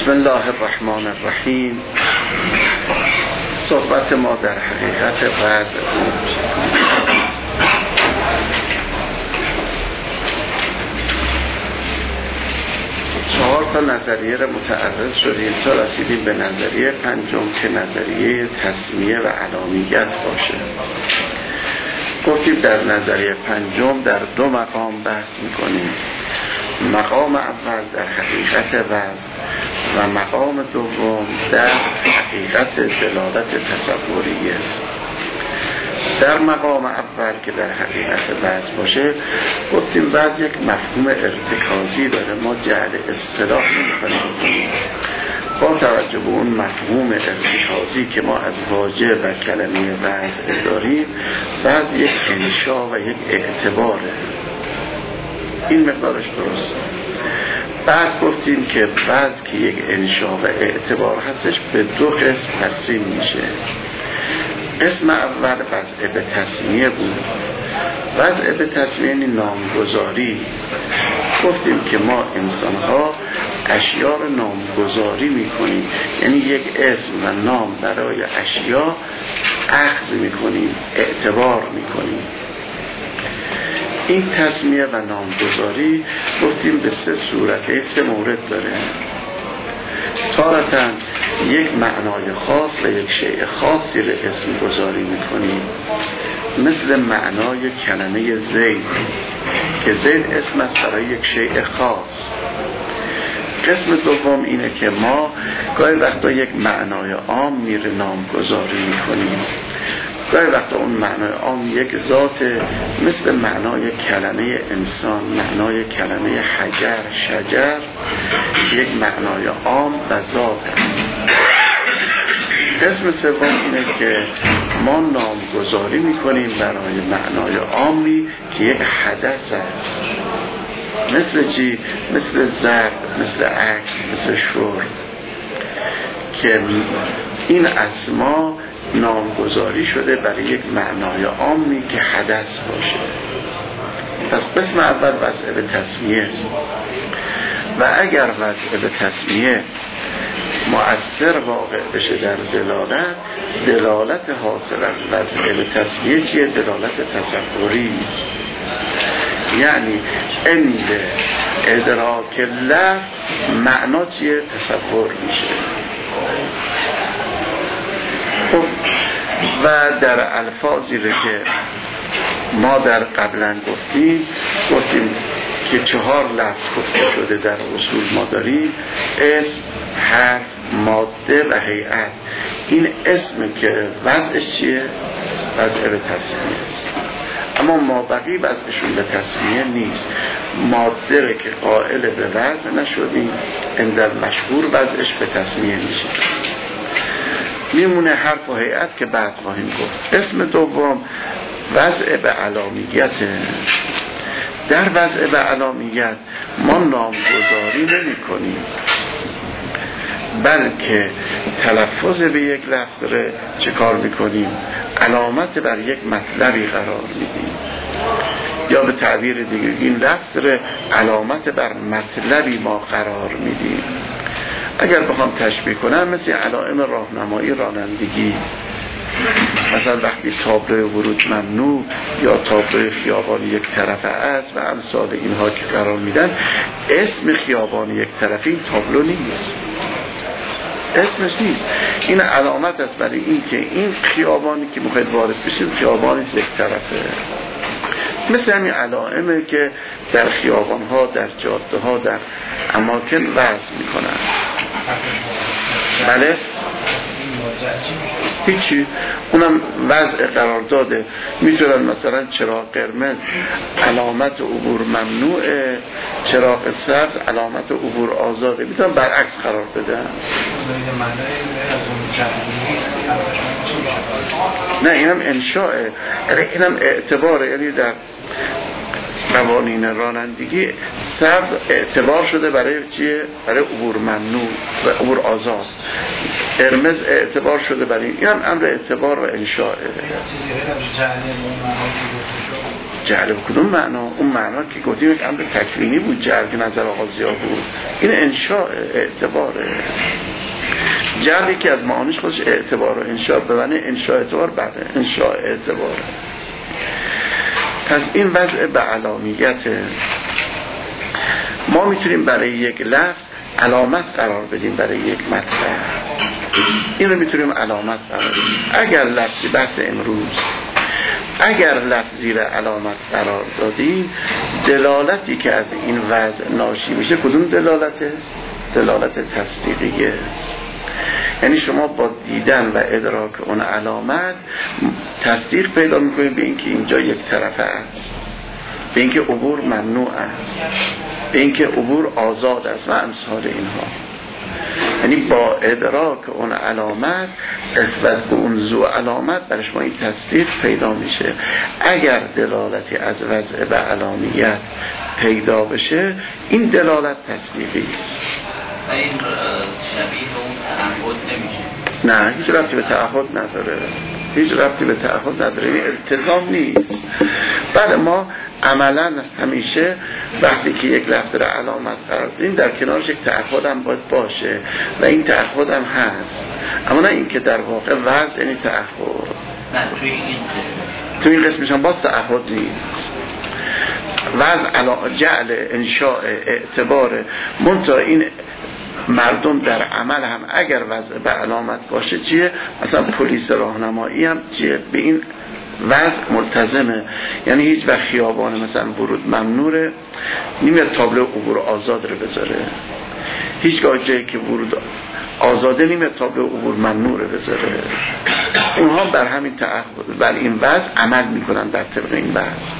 بسم الله الرحمن الرحیم. صحبت ما در حقیقت وضع بود. چهار تا نظریه را متعرض شدیم تا رسیدیم به نظریه پنجم که نظریه تسمیه و علامیت باشه. گفتیم در نظریه پنجم در دو مقام بحث میکنیم. مقام اول در حقیقت وضع و مقام دوم در حقیقت دلالت تصوری است. در مقام اول که در حقیقت وضع باشه گفتیم وضع یک مفهوم ارتکازی داره، ما جعل اصطلاح نمی‌کنیم. با توجه به اون مفهوم ارتکازی که ما از واژه و کلمه وضع داریم، وضع یک انشا و یک اعتباره. این مقدارش درسته. بعد گفتیم که وضع که یک انشا و اعتبار هستش به دو قسم تقسیم میشه. قسم اول وضع به تسمیه بود. وضع به تسمیه یعنی نامگذاری. گفتیم که ما انسان ها اشیا رو نامگذاری میکنیم، یعنی یک اسم و نام برای اشیا اخذ میکنیم، اعتبار میکنیم. این تسمیه و نامگذاری گفتیم به سه صورت، سه مورد داره. تارتاً یک معنای خاص و یک شیء خاصی رو اسم گذاری میکنیم، مثل معنای کلمه زید که زید اسم است برای یک شیء خاص. قسم دوم اینه که ما گاهی وقتا یک معنای عام میره نامگذاری میکنیم، گاهی وقتا اون معنای عام یک ذات، مثل معنای کلمه انسان، معنای کلمه حجر، شجر، یک معنای عام و ذات هست. قسم سوم اینه که ما نامگذاری میکنیم برای معنای عامی که یک حدث است، مثل چی؟ مثل ضرب، مثل عکس، مثل شور، که این اسما نامگذاری شده برای یک معنای عامی که حدث باشه. پس قسم اول وضع به تسمیه است و اگر وضع به تسمیه مؤثر واقع بشه در دلالت حاصل از وضع به تسمیه چیه؟ دلالت تصوری است. یعنی عند ادراک لفظ معنا چیه؟ تصور میشه. و در الفاظی رو که ما در قبلا گفتیم که 4 لفظ گفته شده در اصول ما داریم: اسم، حرف، ماده و هیئت. این اسم که وضعش چیه؟ وضع به تسمیه است. اما ما بقی وضعشون به تسمیه نیست. ماده رو که قائل به وضع نشدیم، اندر مشهور وضعش به تسمیه میشه. میمونه حرف و هیئت که بعد خواهیم گفت. اسم دوم وضع به علامیت. در وضع به علامیت ما نامگذاری نمی کنیم، بلکه تلفظ به یک لفظ رو چه کار میکنیم؟ علامت بر یک مطلبی قرار میدیم، یا به تعبیر دیگه این لفظ رو علامت بر مطلبی ما قرار میدیم. اگر بخوام تشبیه کنم مثل علائم راهنمایی رانندگی، مثلا وقتی تابلو ورود ممنوع یا تابلو خیابان یک طرفه است و امثال اینها که قرار میدن، اسم خیابان یک طرفه این تابلو نیست، اسمش نیست. این علامت است برای این که این خیابانی که میخواید وارد بشید خیابانی یک طرفه. مثل همین علائمه که در خیابان‌ها، در جاده‌ها، در اماکن وضع میکنن. بله؟ هیچی، اونم وضع قرار داده. میتونن مثلا چراغ قرمز علامت عبور ممنوعه، چراغ سبز علامت عبور آزاده، میتونن برعکس قرار بدن. نه، اینم انشاءه، یعنی اینم اعتباره. یعنی در قوانین رانندگی سبز اعتبار شده برای چیه؟ برای عبور ممنوع و عبور آزاد. قرمز اعتبار شده برای این هم امر اعتبار و انشاءه. جعل به کدوم معنا؟ اون معنا که گفتیم یک امر تکوینی بود، جعل که نظر آغازیا بود، این انشاء اعتباره. جعلی که از معانیش خودش اعتبار و انشاء، به معنی انشاء اعتبار، بعد انشاء اعتبار. پس این وضع به علامیت ما میتونیم برای یک لفظ علامت قرار بدیم، برای یک مطلب این رو میتونیم علامت قرار بدیم. اگر لفظی بحث امروز، اگر لفظی رو علامت قرار دادیم، دلالتی که از این وضع ناشی میشه کدوم دلالت است؟ دلالت تصدیقیه است. یعنی شما با دیدن و ادراک اون علامت تصدیق پیدا میکنید به اینکه اینجا یک طرفه است، به اینکه عبور ممنوع است، به اینکه عبور آزاد است و امثال اینها. یعنی با ادراک اون علامت، نسبت به اون ذو علامت، برای شما این تصدیق پیدا میشه. اگر دلالتی از وضع به علامیت پیدا بشه، این دلالت تصدیقی است. این شبیه اون تعهد نمیشه؟ نه، هیچ ربطی به تعهد نداره، هیچ ربطی به تعهد نداره، این التزام نیست. بله، ما عملا همیشه وقتی که یک لفظ را علامت قرار دادیم، در کنارش یک تعهد هم باید باشه و این تعهد هم هست، اما نه این که در واقع وضع یعنی تعهد. نه، توی این قسمش هم باز تعهد نیست. وضع جعل انشاء اعتباره، منتها این مردم در عمل هم اگر وضع به علامت باشه چیه؟ مثلا پلیس راهنمایی هم چیه؟ به این وضع ملتزمه. یعنی هیچ وقت خیابان مثلا ورود ممنوعه نمیاد تابلو عبور آزاد رو بذاره، هیچگاه جایی که ورود آزاده نمیاد تابلو عبور ممنوعه بذاره. اونها بر همین تعهد، بر این وضع عمل میکنن در طبق این وضع.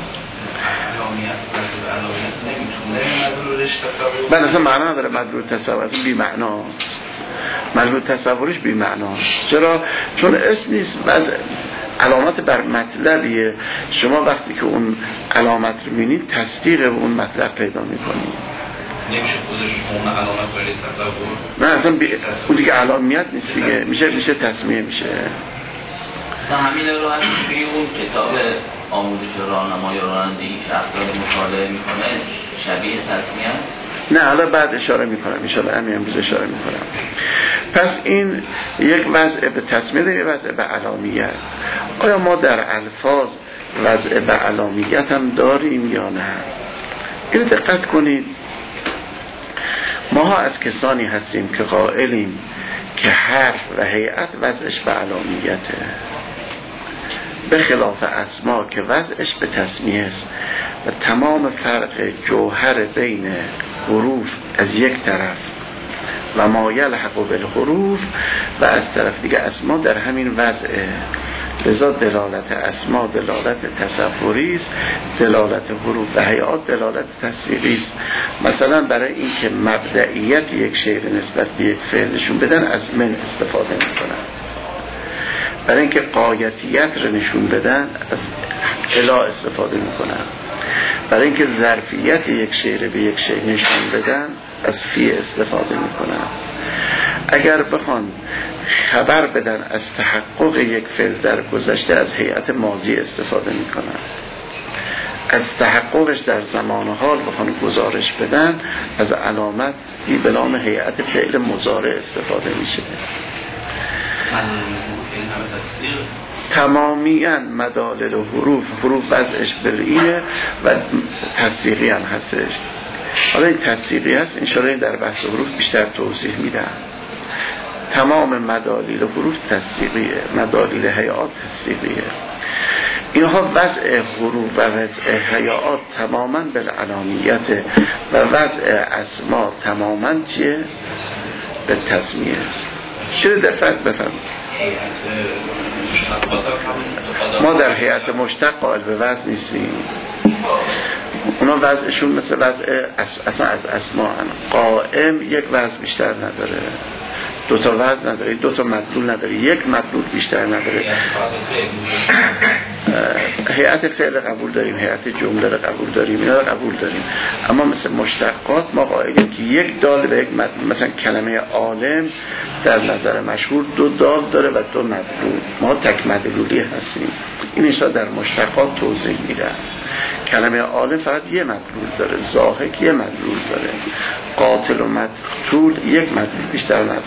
بله، اصلا معنا نداره. مدلول تصور اصلا بی معناست، مدلول تصورش بی معناست. چرا؟ چون اسم نیست، علامت بر مطلبیه. شما وقتی که اون علامت رو می‌بینید، تصدیق به اون مطلب پیدا می‌کنید. نمیشه خودش اون علامت برای تصور؟ نه، اصلا اون دیگه علامت نیست دیگه، میشه تسمیه میشه. همین رو هست توی اون کتاب آموزش راهنمایی رانندگی که افراد مطالعه میکنه شبیه تصمیه است؟ نه، حالا بعد اشاره میکنم، انشاءالله همین امروز اشاره میکنم. پس این یک وضع به تصمیه داریم، یک وضع به علامیت. آیا ما در الفاظ وضع به علامیت هم داریم یا نه؟ این دقت کنید. ما از کسانی هستیم که قائلیم که حرف و هیئت وضعش به علامیته، به خلاف اسما که وضعش به تسمیه است و تمام فرق جوهر بین حروف از یک طرف و ما یلحق بالحروف و از طرف دیگه اسما در همین وضعه. لذا دلالت اسما دلالت تصوری است، دلالت حروف و هیئات دلالت تصدیقی است. مثلا برای اینکه مبدئیت یک شعر نسبت به یک فعل نشون بدن، از من استفاده میکنن. برای اینکه قایتیت رو نشون بدن، از الا استفاده میکنن. برای اینکه ظرفیت یک شعر به یک شعر نشون بدن، از فی استفاده میکنن. اگر بخوان خبر بدن از تحقق یک فعل در گذشته، از هیئت ماضی استفاده میکنن. از تحققش در زمان حال بخوان گزارش بدن، از علامت به نام هیئت فعل مضارع استفاده میشه. تمامیاً مدالل و حروف وضعش بالعینه و تصدیقی هم هستش. حالا این تصدیقی هست، انشاءالله در بحث حروف بیشتر توضیح میدم. تمام مدالیل و حروف تصدیقیه، مدالیل هیئات تصدیقیه. اینها وضع حروف و وضع هیئات تماماً بالعلامیت و وضع اسما تماماً چیه؟ به تسمیه است. چرا دقت بفرمایید؟ ما در هیئت مشتق قائل به وضع نیستیم. اونا وضعشون مثل وضع اصلا از اسما قائم یک وضع بیشتر نداره، دو تا وضع نداره، دو تا مدلول نداره، یک مدلول بیشتر نداره. هیئت فعل قبول داریم، هیئت جمله رو قبول داریم، اینا رو قبول داریم. اما مثل مشتقات ما قائلیم که یک دال به یک مدلول. مثلا کلمه عالم در نظر مشهور دو دال داره و دو مدلول. ما تک مدلولی هستیم. این اشاره در مشتقات توضیح میدن. کلمه عالم فقط یه مدلول داره، ضاحک یه مدلول داره، قاتل و مقتول یک مدلول بیشتر نداره.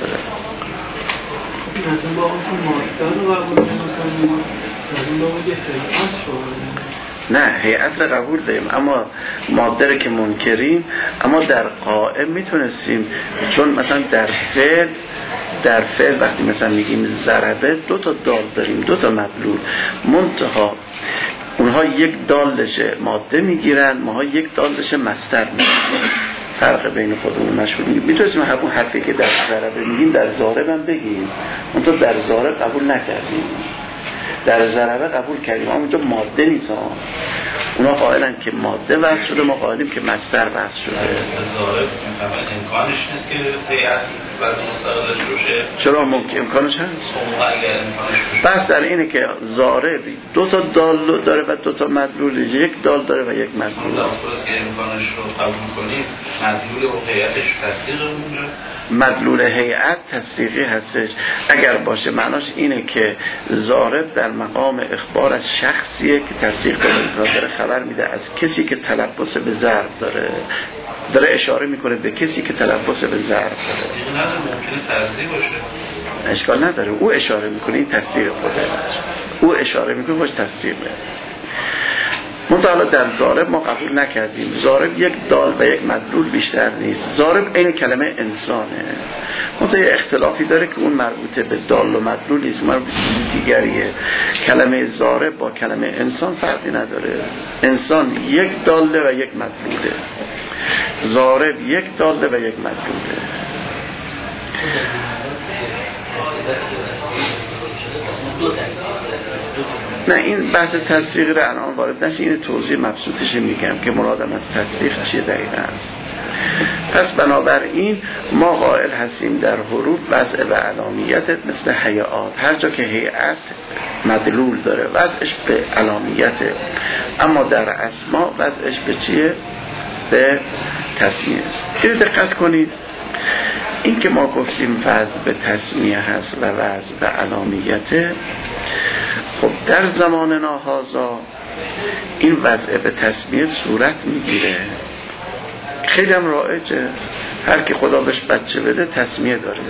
مثلا با اون ماستر رو قبول می‌کنیم، مثلا با اون یه خیلی نه هیئت رو قبول داریم، اما ماده که منکریم، اما در قائم میتونستیم، چون مثلا در فعل وقتی مثلا میگیم ضربه 2 تا دال داریم، 2 تا مدلول، منتها اونها یک دالش ماده میگیرن، ماها یک دالش مصدر میگیرن. فرق بین خودمون مشهور میتونستیم همون حرفی که در ضربه میگیم در ضارب هم بگیم، منتها در ضارب قبول نکردیم، در ضربه قبول کردیم، اما اونجا ماده نیست. اونا قائلن که ماده وضع شده، ما قائلیم که مصدر وضع شده. ضارب امکانش نیست که هیئت وضع مستقلش باشه. چرا ممکن امکانش هست؟ بس در اینه که ضارب 2 تا دال داره و 2 تا مدلول، یک دال داره و یک مدلول. درست که امکانش رو قبول کنیم، مدلول و هیئتش تصدیق اونجا. مدلول هیئت تصدیقی هستش اگر باشه، معناش اینه که ضارب در مقام اخبار از شخصیه که تصدیق داره خبر میده از کسی که تلبس به ضرب داره اشاره میکنه به کسی که تلبس به ضرب داره. تصدیق نداره، ممکنه تصدیق باشه، اشکال نداره، او اشاره میکنه این تصدیق خوده، او اشاره میکنه باش تصدیقه. منتها در ضارب ما قبول نکردیم، ضارب یک دال و یک مدلول بیشتر نیست، ضارب این کلمه انسانه، منتها یه اختلافی داره که اون مربوط به دال و مدلول نیست، مربوط به چیز دیگریه. کلمه ضارب با کلمه انسان فرقی نداره، انسان یک داله و یک مدلوله، ضارب یک داله و یک مدلوله. نه این بحث تصدیق رو الان وارد نشه، این توضیح مبسوطش میگم که مرادم از تصدیق چیه دقیقا. پس بنابراین ما قائل هستیم در حروف وضع و علامیت مثل هیئات، هر جا که هیئت مدلول داره وضعش به علامیته، اما در اسما وضعش به چیه؟ به تسمیه است. این دقت کنید، این که ما گفتیم وضع به تسمیه هست و وضع به علامیته، خب در زماننا هذا این وضع به تسمیه صورت میگیره، خیلی هم رایجه، هر کی خدا بهش بچه بده تسمیه داره.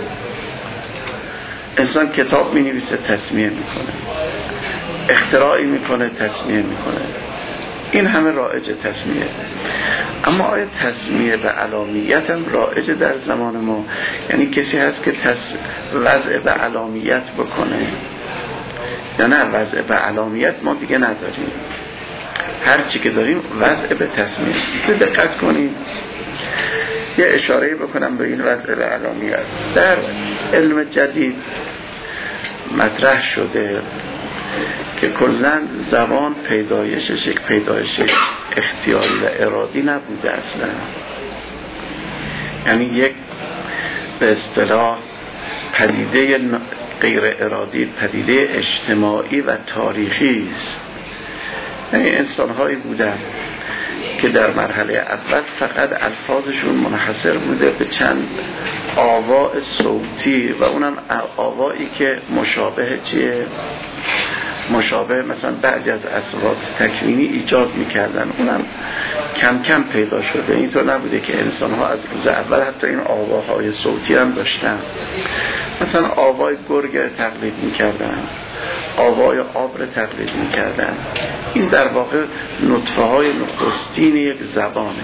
انسان کتاب می نویسه تسمیه میکنه، اختراعی میکنه تسمیه میکنه، این همه رایجه تسمیه. اما آیا تسمیه به علامیت هم رایجه در زمان ما؟ یعنی کسی هست که وضع به علامیت بکنه یا نه؟ وضع به علامیت ما دیگه نداریم، هر چی که داریم وضع به تسمیه است. دقت کنید، یه اشاره بکنم به این وضع به علامیت. در علم جدید مطرح شده که کلاً زبان پیدایشش یک پیدایش اختیاری و ارادی نبوده اصلا، یعنی یک به اصطلاح پدیده غیر ارادی، پدیده اجتماعی و تاریخی است. یعنی انسان‌هایی بودن که در مرحله اول فقط الفاظشون منحصر بوده به چند آواء صوتی و اونم آوایی که مشابه چیه؟ مشابه مثلا بعضی از اصوات تکوینی ایجاد میکردن، اونم کم کم پیدا شده. اینطور نبوده که انسان‌ها از روز اول حتی این آواهای صوتی هم داشتن، مثلا آوای گرگ تقلید میکردن، آوای آب رو تقلید میکردن. این در واقع نطفه های نخستین یک زبانه.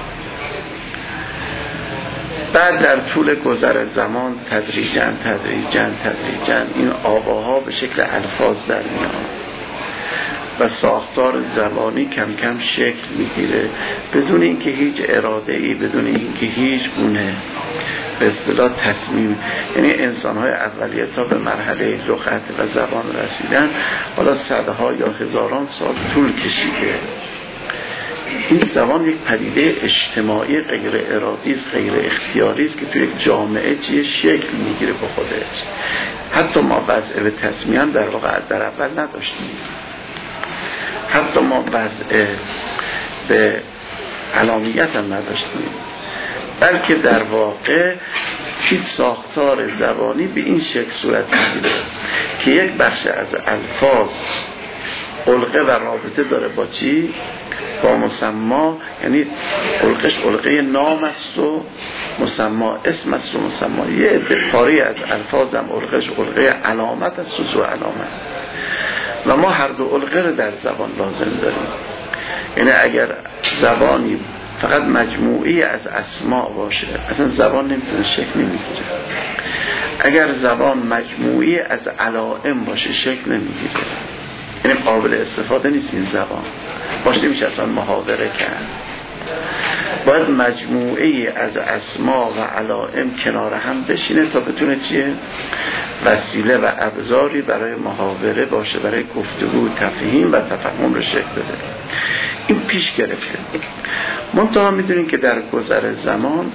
بعد در طول گذر زمان تدریجاً این آواها به شکل الفاظ در میان و ساختار زبانی کم کم شکل میگیره بدون اینکه هیچ اراده‌ای، بدون اینکه هیچ گونه به اصطلاح تصمیم. یعنی انسان‌های اولیه تا به مرحله لغت و زبان رسیدن حالا صدها یا هزاران سال طول کشیده. این زبان یک پدیده اجتماعی غیر ارادی است، غیر اختیاری است که توی یک جامعه چیه شکل میگیره به خودش. حتی ما وضع به تسمیه هم در واقع در اول نداشتیم، حتی ما وضع به علامیت هم نداشتیم، بلکه در واقع هیچ ساختار زبانی به این شکل صورت میگیره که یک بخش از الفاظ علقه و رابطه داره با چی؟ با مسما، یعنی علقش علقه نام است و مسما اسم است و مسما. یه پاره از الفاظم علقش علقه علامت است و سو علامت، و ما هر دو علقه رو در زبان لازم داریم. یعنی اگر زبانی فقط مجموعی از اسماء باشه اصلا زبان نمیتونه شکل نمیگیره. اگر زبان مجموعی از علائم باشه شکل نمیگیره، یعنی قابل استفاده نیست. این زبان باشه نمیشه اصلا محاوره کرد. باید مجموعی از اسما و علائم کنار هم بشینه تا بتونه چیه؟ وسیله و ابزاری برای محاوره باشه، برای گفتگو، تفهیم و تفهم رو شکل بده. این پیش گرفته. منتها میدونین که در گذر زمان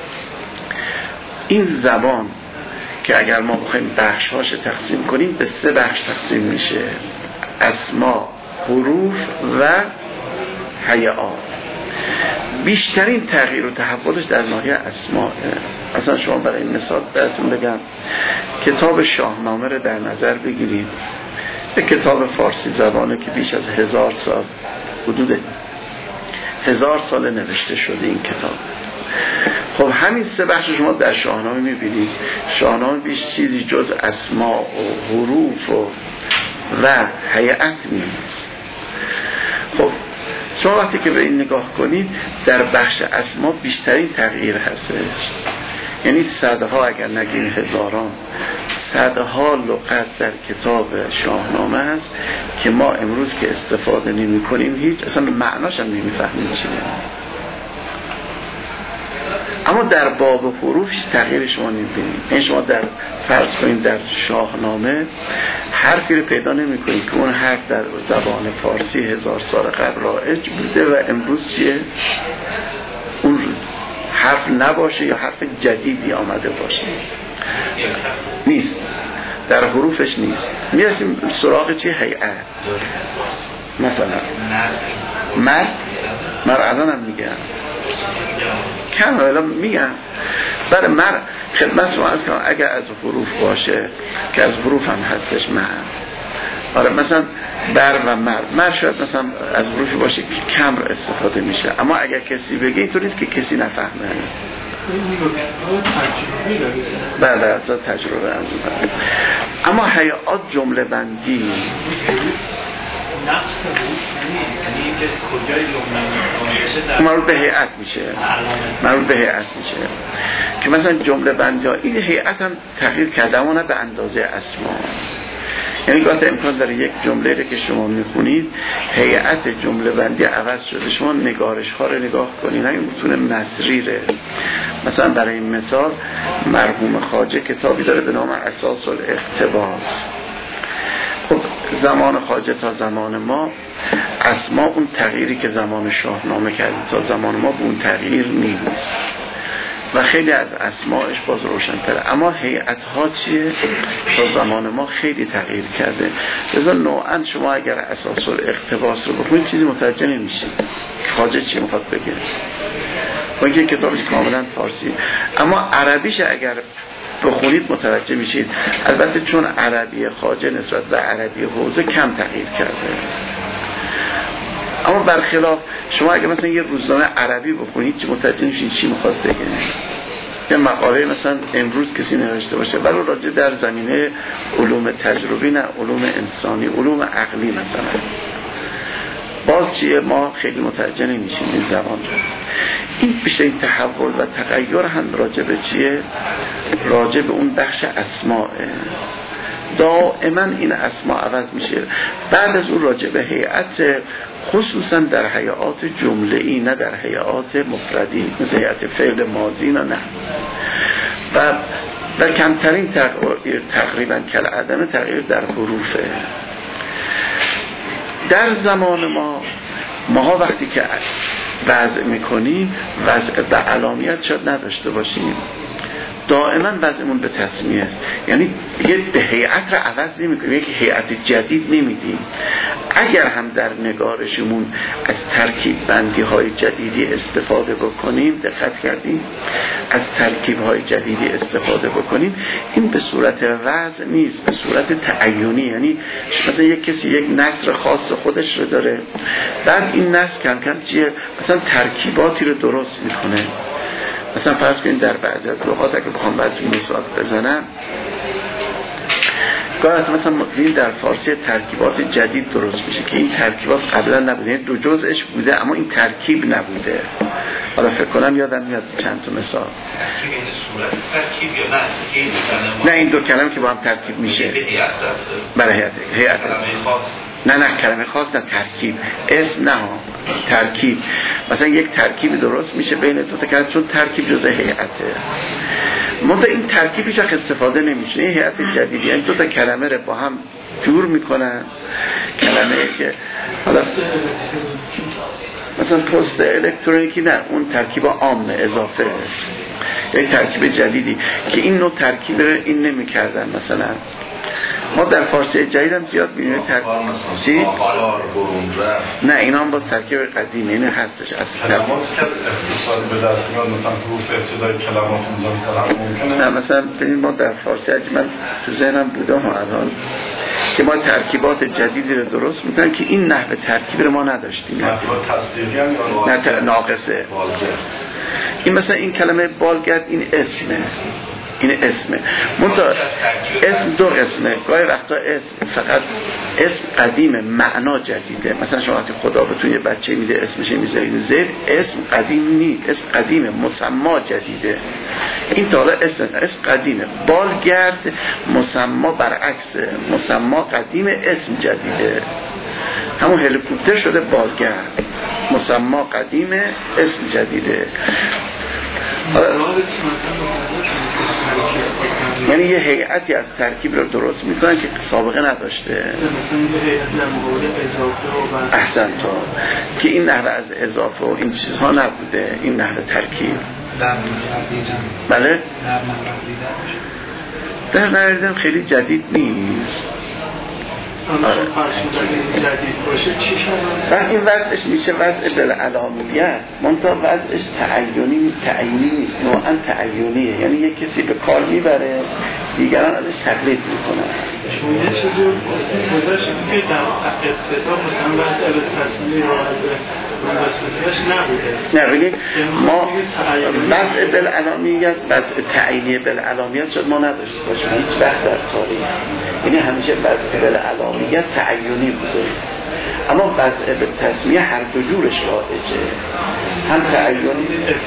این زبان که اگر ما بخوایم بخش‌هاش تقسیم کنیم به 3 بخش تقسیم میشه: اسما، حروف و هیئات. بیشترین تغییر و تحولش در ناحیه اسماء. اصلا شما برای این مثال براتون بگم، کتاب شاهنامه رو در نظر بگیرید. یک کتاب فارسی زبانه که بیش از 1000 سال، حدود 1000 سال نوشته شده این کتاب. خب همین 3 بخش شما در شاهنامه میبینید. شاهنامه بیش چیزی جز اسما و حروف و هیئت نیست. خب شما وقتی که به این نگاه کنید در بخش اسما بیشترین تغییر هستش. یعنی صدها اگر نگیم هزاران، صدها لغت در کتاب شاهنامه هست که ما امروز که استفاده نمی کنیم هیچ اصلا معناش هم نمی فهمیم چیه. اما در باب حروفش تغییر شما نمی‌بینید. این شما در فرض کنید در شاهنامه حرفی رو پیدا نمی‌کنید که اون حرف در زبان فارسی 1000 سال قبل رایج بوده و امروز چیه؟ اون حرف نباشه یا حرف جدیدی آمده باشه. نیست. در حروفش نیست. میرسیم سراغ چی؟ هیئت. مثلا مرد الان هم میگم کم الان میگم برای مرد خدمت شما از کنم اگر از حروف باشه که از حروف هم هستش مرد. آره مثلا بر و مرد شاید مثلا از حروف باشه که کم رو استفاده میشه، اما اگر کسی بگه اینطور نیست که کسی نفهمه. بله از تجربه از اون. اما هیئات جمله بندی نقص بود، یعنی که کجای جمله مربوط به هیئت میشه. مربوط به هیئت میشه که مثلا جمله بندی ها این هیئت هم تغییر کرده اما نه به اندازه اسما. یعنی گاهی امکان داره یک جمله رو که شما میخونید هیئت جمله بندی عوض شده، شما نگارش ها رو نگاه کنید. این متون نثریه. مثلا برای این مثال مرحوم خواجه کتابی داره به نام اساس الاقتباس. خب زمان خواجه تا زمان ما اسما اون تغییری که زمان شاهنامه کرده تا زمان ما به اون تغییر نیست و خیلی از اسماش باز روشن‌تره. اما هیئت‌ها چیه؟ تا زمان ما خیلی تغییر کرده. لذا نوعاً شما اگر اساس الاقتباس رو بخونید چیزی متوجه نمیشید خواجه چی میخواد بگه. با اینکه کتابش کاملاً فارسی، اما عربیش اگر بخونید متوجه میشید. البته چون عربی خواجه نسبت به عربی حوزه کم تغییر کرده. اما برخلاف شما اگر مثلا یه روزنامه عربی بخونید چی متوجه میشید چی میخواد بگه. یه مقاله مثلا امروز کسی نوشته باشه ولی راجع در زمینه علوم تجربی نه علوم انسانی، علوم عقلی مثلا، باز چیه ما خیلی متوجه نمیشیم این زبان رو. این بیشتر این تحول و تغییر هم راجع به چیه؟ راجع به اون بخش اسماء. دائما این اسما عوض میشه. بعد از اون راجع به هیئت، خصوصا در هیئات جمله‌ای نه در هیئات مفردی، مثل هیئت فعل ماضی نه. و کمترین تغییر تقریبا کالعدم تغییر در حروفه. در زمان ما وقتی که وضع میکنیم وضع به علامیت شاید نداشته باشیم. دائما وضعمون به تسمیه است، یعنی دیگه به هیئت را عوض نمی‌کنیم، یک هیئت جدید نمیدیم. اگر هم در نگارشمون از ترکیب بندی های جدیدی استفاده بکنیم، دقت کردیم، از ترکیب های جدیدی استفاده بکنیم، این به صورت وضع نیست، به صورت تعینی. یعنی مثلا یک کسی یک نثر خاص خودش رو داره، بعد این نثر کم کم چیه، مثلا ترکیباتی رو درست میکنه. مثلا فرض کنید در بعضی از لغات اگه بخوام براتون مثال بزنم، گاهی مثلا این در فارسی ترکیبات جدید درست میشه که این ترکیبات قبلا نبوده، یعنی دو جزءش بوده اما این ترکیب نبوده. حالا فکر کنم یادم میاد چند تا مثال. ترکیب یا نه این دو کلمه که با هم ترکیب میشه. برای هیئت خاص. نه کلمه خاص، نه ترکیب، اسم نه ترکیب. مثلا یک ترکیب درست میشه بین دو تا کلمه، چون ترکیب جزء هیئته. منتها این ترکیبش وقت استفاده نمیشه. این هیئت جدیدی، یعنی دو تا کلمه رو با هم جور میکنن. کلمه که حالا مثلا پست الکترونیکی، نه اون ترکیب عام اضافه است، یک ترکیب جدیدی که این نوع ترکیب رو این نمیکردن. مثلا ما در فارسی جدید هم زیاد می‌بینیم چی؟ نه اینا هم با ترکیب قدیمی، این هستش اصل ترکیب. اختصار به دست میاد مثلا حروف ابتدای کلمات اونجا مثلا ممکنه. نه مثلا ببین ما در فارسی من تو ذهنم بوده ها الان که ما ترکیبات جدیدی رو درست میکنن که این نحوه ترکیب رو ما نداشتیم. مثلا تصدیقی هم نه ناقصه. این مثلا این کلمه بالگرد این اسمه، این اسمه. منتها اسم دو قسمه. گاهی وقتا اسم فقط اسم قدیمه، معنا جدیده. مثلا شما وقتی خدا بهتون یه بچه میده اسمش میذارید زید، اسم قدیم نیست، اسم قدیمه، مسما جدیده. این تا حالا اسم قدیمه. بالگرد مسما برعکسه، مسما قدیمه، اسم جدیده. همون هلیکوپتر شده بالگرد، مسما قدیمه، اسم جدیده. یعنی یه هیئتی از ترکیب رو درست میکنن که سابقه نداشته. مثلا یه هیئت در مورد اضافه و احسن تو که این نحوه از اضافه و این چیزها نبوده، این نحوه ترکیب. بله در نردیدم خیلی جدید نیست. و این وضعش میشه وضع بالعلامیت، منتها وضعش تعیینی نیست، نوعا تعیینیه. یعنی یک کسی به کار میبره، دیگران ازش تقلید میکنن. یه چیزی گذاشتیم که در ابتدا مثلا وضع تصمیمی رو از واسطهش نبوده. نه ببینید ما وضع بالعلامیت، وضع تعیینی بالعلامیت شد ما نداشت باشیم هیچ وقت در تاریخ. یعنی همیشه وضع بالعلامیت تعیینی بوده، اما وضع به تسمیه هر دو جورش رایجه. هم تعیینی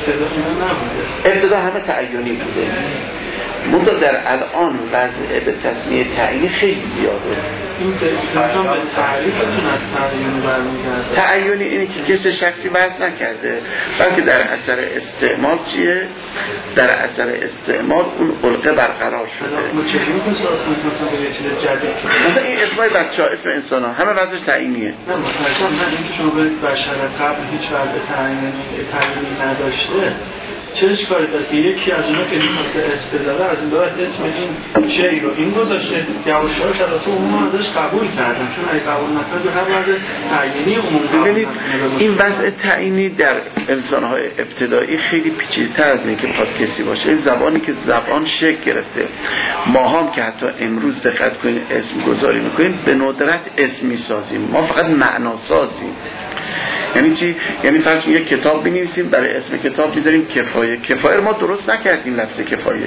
ابتدا همه تعیینی بوده، منتها در الان وضع به تسمیه تعیینی خیلی زیاده. این تقریبا به تعریفتون از تعیینی برمیگرده. تعیینی اینه که کسی شخصی وضع نکرده، بلکه در اثر استعمال چیه؟ در اثر استعمال اون علقه برقرار شده. ما چه جوری مثلا به یه چیز جدید مثلا این اسمای بچه‌ها، اسم انسان‌ها همه وضعش تعیینیه. نه مثلا نه اینکه شما برید بشر قبل هیچ وضع تعیینی نداشته، چه کاری داره که یکی از اونها که می‌خواسته اسم بذاره از این بعد اسم این شی رو این گذاشته، یواش‌ها شرط عموما ازش قبول کردن، چون اگه قبول نکنه هر وضع تعیینی عمومی. ببینید این وضع تعیینی در انسان‌های ابتدایی خیلی پیچیده‌تر از اینکه پادکسی باشه. این زبانی که زبان شکل گرفته، ما هم که حتی امروز دقت کنید اسم گذاری می‌کنیم به ندرت اسم می‌سازیم، ما فقط معنا سازیم. یعنی چی؟ یعنی فرض یک کتاب بنویسیم، برای اسم کتاب می‌ذاریم کفایه. کفایه ما درست نکردیم. لفظ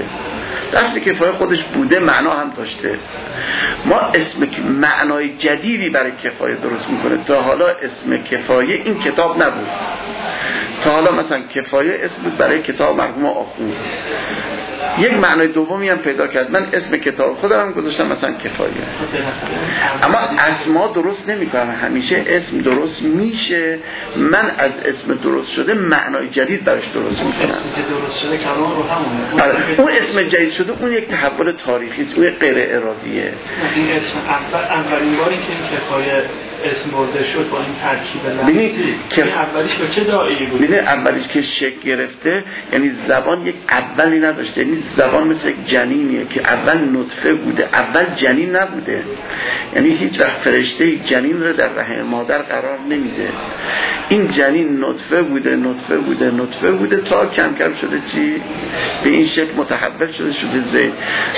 کفایه خودش بوده، معنا هم داشته. ما اسم معنای جدیدی برای کفایه درست میکنه. تا حالا اسم کفایه این کتاب نبود. تا حالا مثلا کفایه اسم بود برای کتاب مرحوم آخوند. یک معنای دومی هم پیدا کرد. من اسم کتاب خودم هم گذاشتم مثلا کفایه. اما اسما درست نمی‌کنم. همیشه اسم درست میشه، من از اسم درست شده معنای جدید براش درست می‌کنم. اسم که درست شده کلام رو همونه. اون اسم جدید شده اون یک تحول تاریخی است، اون غیر ارادیه. این اسم اولین باری که این کفایه اسم برده شد با این ترکیب لفظی که اولیش به چه داعی بود؟ ببین اولیش که شکل گرفته یعنی زبان یک اولی نداشته، یعنی زبان مثل یک جنینیه که اول نطفه بوده، اول جنین نبوده، یعنی هیچ وقت فرشته جنین رو در رحم مادر قرار نمیده. این جنین نطفه بوده تا کم کم شده چی؟ به این شکل متحول شده زید.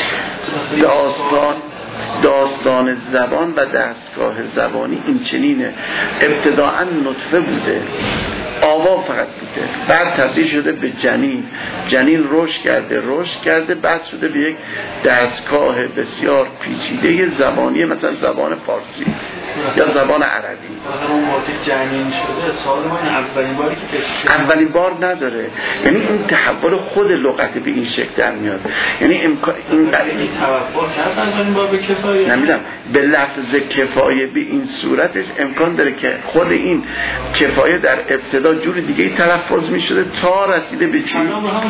داستان زبان و دستگاه زبانی این چنینه، ابتداعا نطفه بوده، آوا فقط بوده، بعد تبدیل شده به جنین رشد کرده بعد شده به یک دستگاه بسیار پیچیده زبانی، مثلا زبان فارسی یا زبان عربی. اون موقع جنین شده سوال من اولین باری که اولین بار نداره، یعنی این تحول خود لغت به این شکل در میاد، یعنی این توفر کرد اولین بار به کفایه نمیدونم به لفظ کفایه به این صورتش امکان داره که خود این کفایه در ابتدا جور دیگه تلفظ می شده تا رسیده به چی؟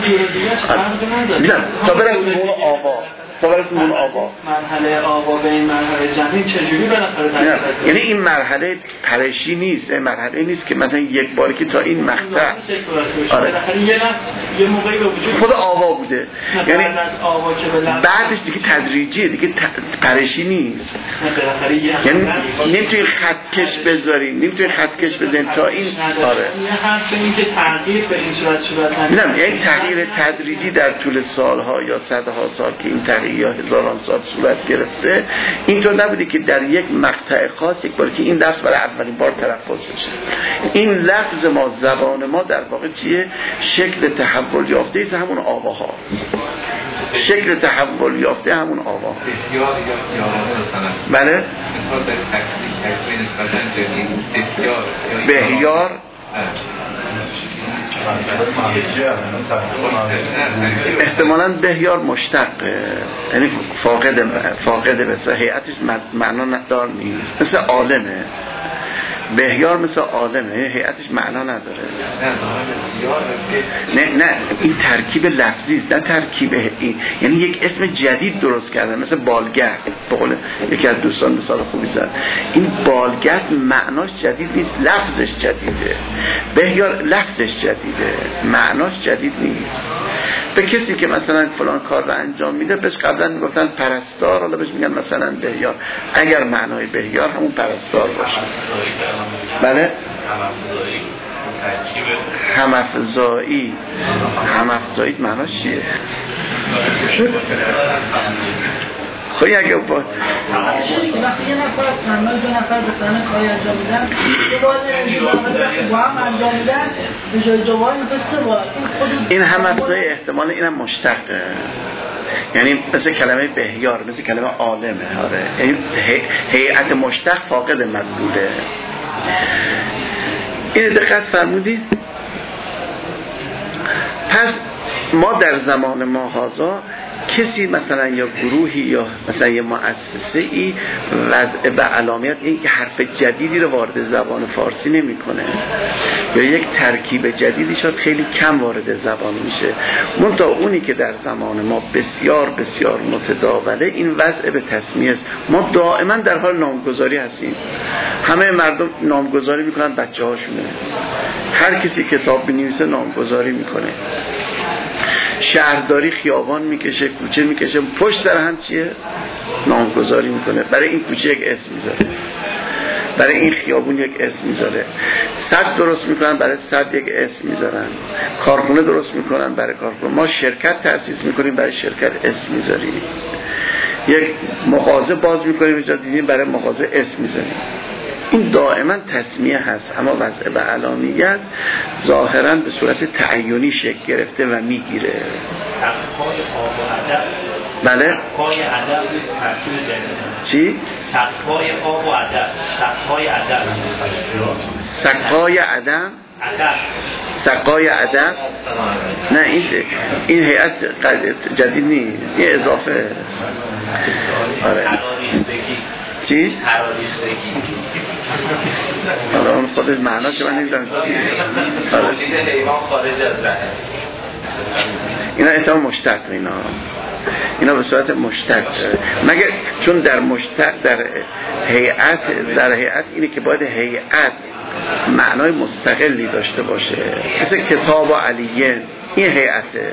تا برسیم اون آوا مرحله آوا به این مرحله جنین چجوری بالاخره تشکیل؟ یعنی این مرحله پرشی نیست، این مرحله نیست که مثلا یک باری که تا این مقطع بالاخره یه موقعی به وجود خود آوا بوده، یعنی آوا که بعدش دیگه تدریجیه، دیگه پرشی نیست، یعنی نمیتونی خطکش بذارین تا این حرف این که تغییر به این صورت نمیدونم، یعنی تغییر تدریجی در طول سالها یا صدها سال که این تغییر یا هزاران سال صورت گرفته، اینطور نبوده که در یک مقطع خاص یک بار که این لفظ برای اولین بار تلفظ بشه. این لفظ ما، زبان ما در واقع چیه؟ شکل تحول یافته است، همون آواهاست. شکل تحول یافته همون آوا. بله؟ بهیار احتمالاً بهیار مشتقه، یعنی فاقده به هیئتش معنا ندار نیست، مثل عالمه. بهیار مثل عالمه، هیئتش معنا نداره. نه این ترکیب لفظی است، نه ترکیب این، یعنی یک اسم جدید درست کردن، مثل بالگرد. به قول یکی از دوستان مثال خوبی زد، این بالگرد معناش جدید نیست، لفظش جدیده. بهیار لفظش جدیده، معناش جدید نیست. به کسی که مثلا فلان کار رو انجام میده بهش قبلا میگفتن پرستار، حالا بهش میگن مثلا بهیار، اگر معنای بهیار همون پرستار باشه. بله؟ همافزایی معناش چیه؟ خواهی اگه با وقتی یه نفر تنمال دو نفر به تنه کاری انجام میدن، دو بار با هم انجام میدن، به جای دو بار مثل سه بار. این همافزایی احتمال اینم مشتقه، یعنی مثل کلمه بهیار، مثل کلمه عالمه. یعنی هیئت مشتق فاقد مدلوله. این دقت فرمودید؟ پس ما در زمان ما هازا کسی مثلا یا گروهی یا مثلا یه مؤسسه ای وضع به علامت این که حرف جدیدی رو وارد زبان فارسی نمیکنه یا یک ترکیب جدیدی شاید خیلی کم وارد زبان میشه. منتها اونی که در زمان ما بسیار بسیار متداوله این وضع به تسمیه است. ما دائما در حال نامگذاری هستیم، همه مردم نامگذاری میکنن، بچه هاشونه، هر کسی کتاب بنویسه نامگذاری میکنه، شهرداری خیابان میکشه، کوچه میکشه، پشت سر هم چیه؟ نامگذاری میکنه. برای این کوچه یک اسم میذاره، برای این خیابون یک اسم میذاره، سد درست میکنن برای سد یک اسم میذارن، کارخونه درست میکنن برای کارخونه، ما شرکت تأسیس میکنیم برای شرکت اسم میذاریم، یک مغازه باز میکنیم اینجا دیدیم برای مغازه اسم میذاریم. این دائما تسمیه هست، اما وضع به علانیت ظاهرا به صورت تعینی شکل گرفته و میگیره. بله؟ سقای ادب چی؟ سقای آب و ادب. سقای ادب؟ سقای ادب؟ نه این هیئت جدید نیست، این اضافه است. آره. چی؟ آره اون خودش معناش من نمیدونم چیه. آره. حیوان خارج از رحم. اینا احتمال مشتق اینا. اینا به صورت مشتق مگر چون در مشتق در هیئت اینه که باید هیئت معنای مستقلی داشته باشه، مثل کتاب و علیه این هیئته.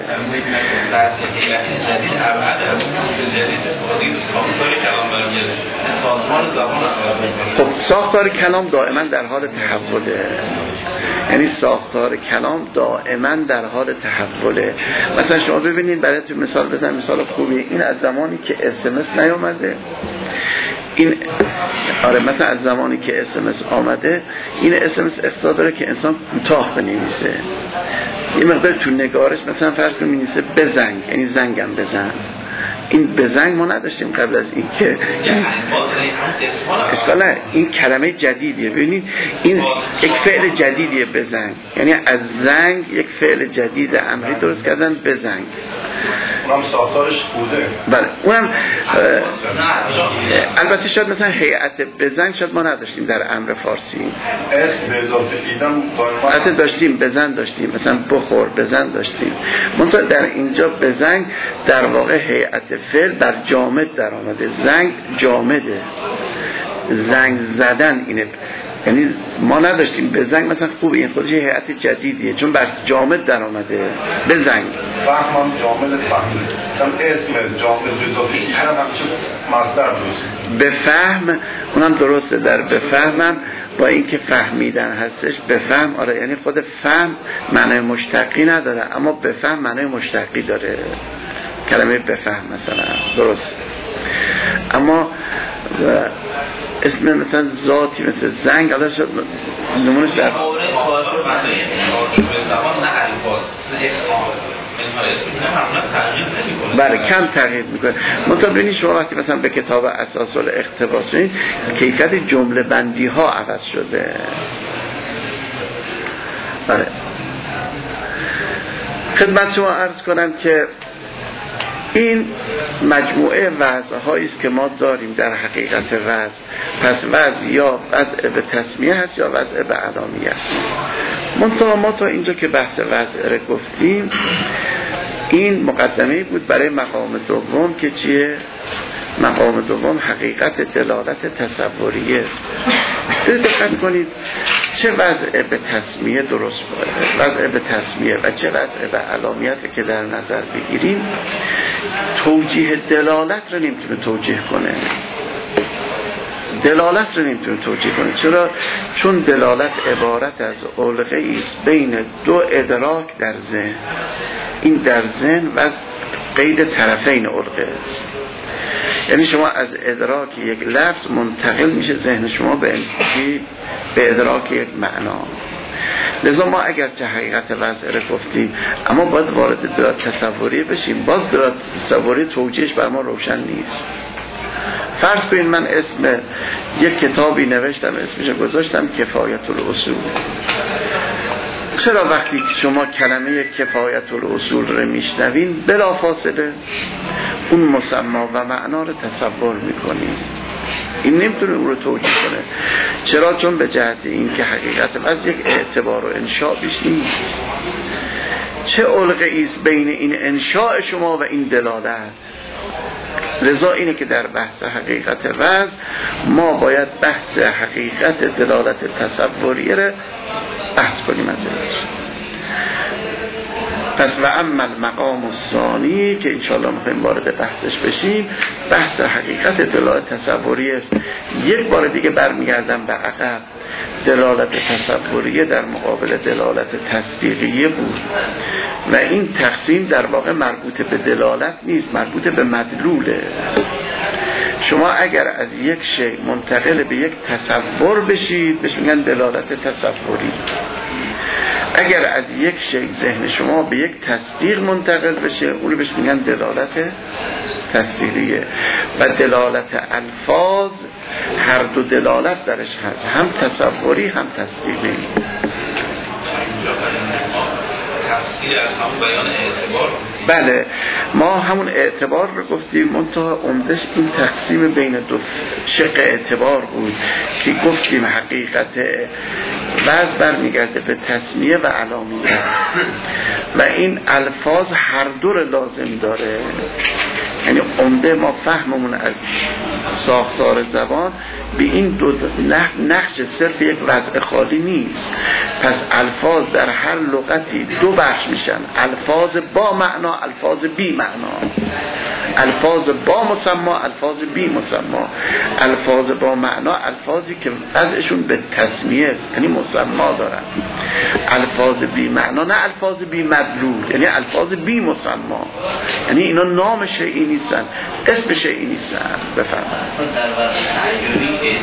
خب ساختار کلام دائما در حال تحوله، یعنی ساختار کلام دائما در حال تحوله. مثلا شما ببینید، برای تو مثال بزنم، مثال خوبیه این از زمانی که SMS نیامده، این مثلا از زمانی که SMS آمده، این SMS اقتضا داره که انسان کوتاه بنویسه. یه مقدار تو نگارش مثلا فرض کنیم می‌نویسه بزنگ، یعنی زنگم بزن. این بزنگ ما نداشتیم قبل از این که اشکال نه، این کلمه جدیدیه. ببینید این یک فعل جدیدیه بزنگ، یعنی از زنگ یک فعل جدید امری درست کردن بزنگ. اونم ساختارش بوده. بله اونم البته شاید مثلا هیئت بزنگ شاید ما نداشتیم در امر فارسی. اسم به اضافه ایدم البته داشتیم، بزن داشتیم، مثلا بخور بزن داشتیم. منتها در اینجا بزنگ در واقع هیئت فعل بر جامد در آمده. زنگ جامده، زنگ زدن اینه، یعنی ما نداشتیم بزنگ. مثلا خوبه، این خودش هیئت جدیدیه چون بر جامد در آمده. بزنگ فهمم جامد فهمید، اسم جامد اضافه ایدم همچون مصدر دوست به فهم، اونم درسته در به فهمم با اینکه فهمیدن هستش. به فهم آره، یعنی خود فهم معنی مشتقی نداره، اما به فهم معنی مشتقی داره. کلمه بفهم مثلا درست، اما اسم مثلا ذاتی مثل زنگ الان شد نمونش در بله کم تغییر میکنه. منطقه بینید شما وقتی مثلا به کتاب اساس الاقتباس بینید کیفیت جمله بندی ها عوض شده. بله خدمت شما عرض کنم که این مجموعه وضع‌هایی است که ما داریم در حقیقت وضع. پس وضع یا وضع به تسمیه هست یا وضع به علامیه. منتها ما تا اینجا که بحث وضع رو گفتیم، این مقدمه بود برای مقام دوم که چیه؟ مقام دوم حقیقت دلالت تصوریه است. دقت کنید چه وضع به تسمیه درست باشه، وضع به تسمیه و چه وضع به علامیت که در نظر بگیریم، توجیه دلالت رو نمیتونه توجیه کنه. دلالت رو نمیتونه توجیه کنه. چرا؟ چون دلالت عبارت از علقه ایست بین دو ادراک در ذهن. این در ذهن و قید طرفین علقه است. یعنی شما از ادراک یک لفظ منتقل میشه ذهن شما به ادراک یک معنا. لذا ما اگر چه حقیقت وضع رو گفتیم، اما باید وارد دلالت تصوری بشیم. باز دلالت تصوری توجیهش بر ما روشن نیست. فرض کنید من اسم یک کتابی نوشتم، اسمش گذاشتم کفایت الاصول. چرا وقتی شما کلمه کفایت الاصول رو میشنوین بلافاصله اون مسما و معنا رو تصور میکنید؟ این نمیتونه اون رو توجیه کنه. چرا؟ چون به جهت این که حقیقت از یک اعتبار و انشاء بیش نیست. چه علقه ایست بین این انشاء شما و این دلالت؟ لذا اینه که در بحث حقیقت وضع ما باید بحث حقیقت دلالت تصوریه رو بحث کنیم ازش. پس و اما المقام الثانی که انشاءالله میخوایم وارد بحثش بشیم، بحث حقیقت دلالت تصوریه است. یک بار دیگه برمیگردم به عقب. دلالت تصوریه در مقابل دلالت تصدیقیه بود و این تقسیم در واقع مربوط به دلالت نیست، مربوط به مدلوله. شما اگر از یک شیء منتقل به یک تصور بشید بهش میگن دلالت تصوری. اگر از یک شیء ذهن شما به یک تصدیق منتقل بشه اون رو بهش میگن دلالت تصدیقیه. و دلالت الفاظ هر دو دلالت درش هست، هم تصوری هم تصدیقی. تفسیر از همون بیان اعتبار. بله ما همون اعتبار رو گفتیم، منتها عمدش این تقسیم بین دو شق اعتبار بود که گفتیم حقیقت وضع برمیگرده به تسمیه و علامیه و این الفاظ هر دو رو لازم داره. یعنی عمده ما فهممون از ساختار زبان به این دو نقش صرف یک وضع خالی نیست. پس الفاظ در هر لغتی دو بخش میشن، الفاظ با معنا، الفاظ بی معنا. الفاظ با مسما، الفاظ بی مسما. الفاظ با معنا الفاظی که وضعشون به تسمیه است، یعنی مسما دارن. الفاظ بی معنا نه الفاظ بی مدلول، یعنی الفاظ بی مسما، یعنی اینا نام شیئی نیستن، اسم شیئی نیستن. بفرمایید. در واقع تعیینی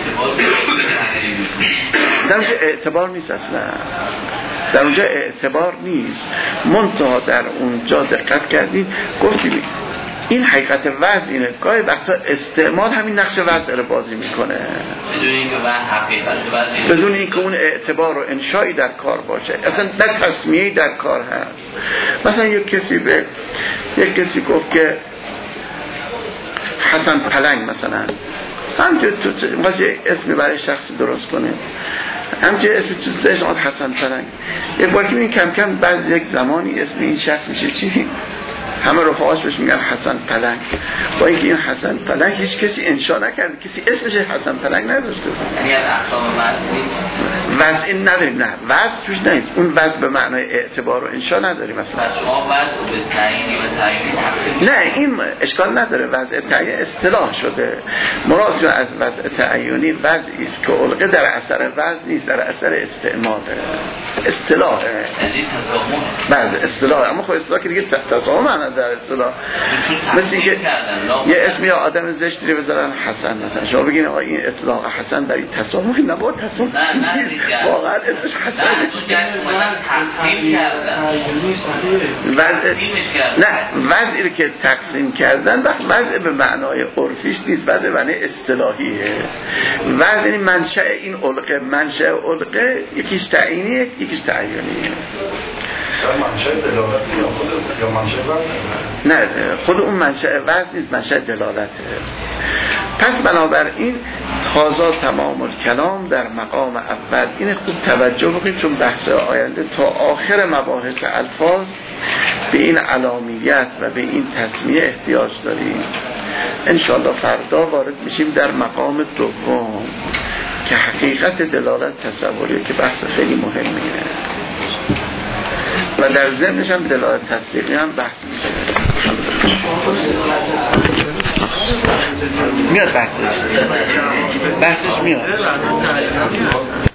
در اونجا اعتبار نیست اصلا، در اونجا اعتبار نیست. منتها در اونجا دقت کردید گفتیم این حقیقت وضع اینه، گاهی وقتا استعمال همین نقش وضع رو بازی میکنه بدون اینکه اون اعتبار و انشایی در کار باشه، اصلا در تسمیه‌ای در کار هست. مثلا یک کسی گفت که حسن پلنگ، مثلا همچه واسه اسمی برای شخصی درست کنه، همچه اسمی تو ذهن آمد حسن پلنگ. یک بار که این کم کم بعد یک زمانی اسم این شخص میشه چی؟ همه رفقاش بهش میگن حسن پلنگ، با اینکه این حسن پلنگ هیچ کسی انشا نکرده، کسی اسمش حسن پلنگ نداشته. یعنی احکام وضع نیست، وضع نداریم، نه وضع توش نیست، اون وضع به معنای اعتبار و انشا نداریم. مثلا شما وضع به تعیینی و تعیینی نه، این اشکال نداره. وضع تعیین اصطلاح شده، مراد از وضع تعیینی وضعی است که علقه در اثر وضع نیست، در اثر استعماله. اصطلاحه، بعد اصطلاح، اما خب اصطلاح که دیگه تضامن در اصطلاح. مثل اینکه یه اسمی یا آدم زشتی رو بذارن حسن، مثلا شما بگین آقا این اطلاق حسن برای تسامح نبود، تسامح نیست، واقعا اسمش حسن نه، وضعی رو که تقسیم کردن وضع به معنای عرفیش نیست، وضع به معنای اصطلاحیه. وضع یعنی منشأ این علقه، منشأ علقه یکیش تعیینیه یکیش تعیینیه. منشأ دلالت یا منشأ وضع؟ نه، خود اون منشأ وضع نیست، منشأ دلالته. پس بنابراین هذا تمام الکلام در مقام اول. این خوب توجه بکنید چون بحث آینده تا آخر مباحث الفاظ به این علامیت و به این تسمیه احتیاج داریم. انشاءالله فردا وارد میشیم در مقام دوم که حقیقت دلالت تصوریه که بحث خیلی مهمیه و در ضمنش هم دلالت تصدیقی هم بحث میشه. میاد بحثش میاد.